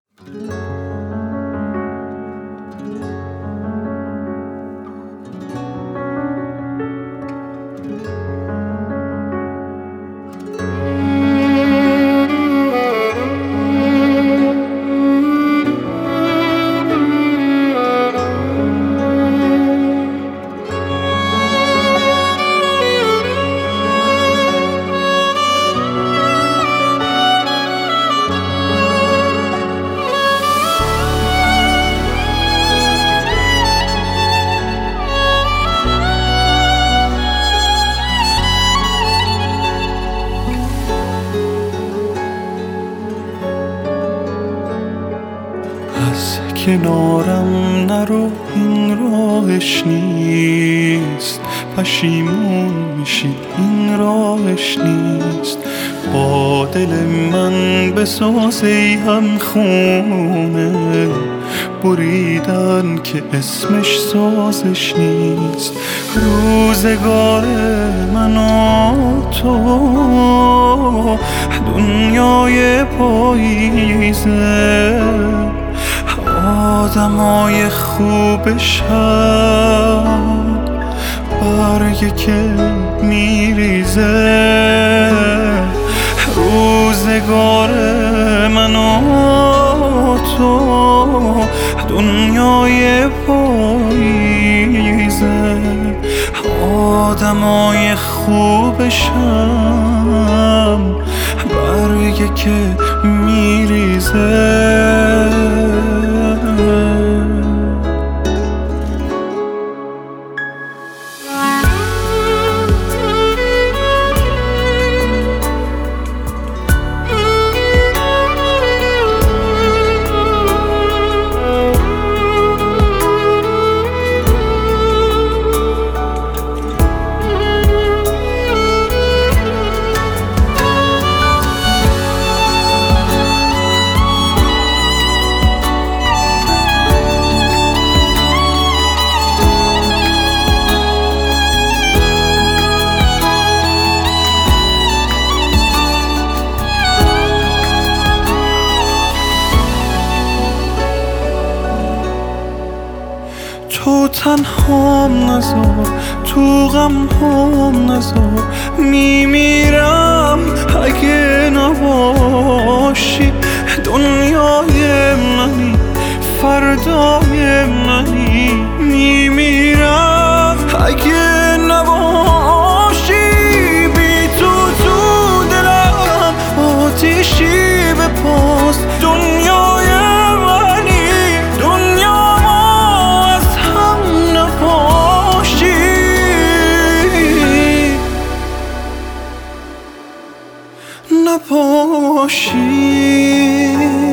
از کنارم نرو، این راهش نیست. پشیمون میشی، این راهش نیست. با دل من بساز ای هم خونه، بریدن که اسمش سازش نیست. روزگار من و تو دنیای پاییزه، آدمای خوبش هم برگه که میریزه. روزگار من و تو دنیای پاییزه، آدمای خوبش هم برگه که میریزه. تو تنهام نذار، تو غم هم نذار. میمیرم اگه نباشی. دنیای منی، فردای منی. میمیرم اگه نباشی. بی تو تو دلم آتیشی بپاست. دنیای منی، دنیا از هم نپاشی. نپاشی.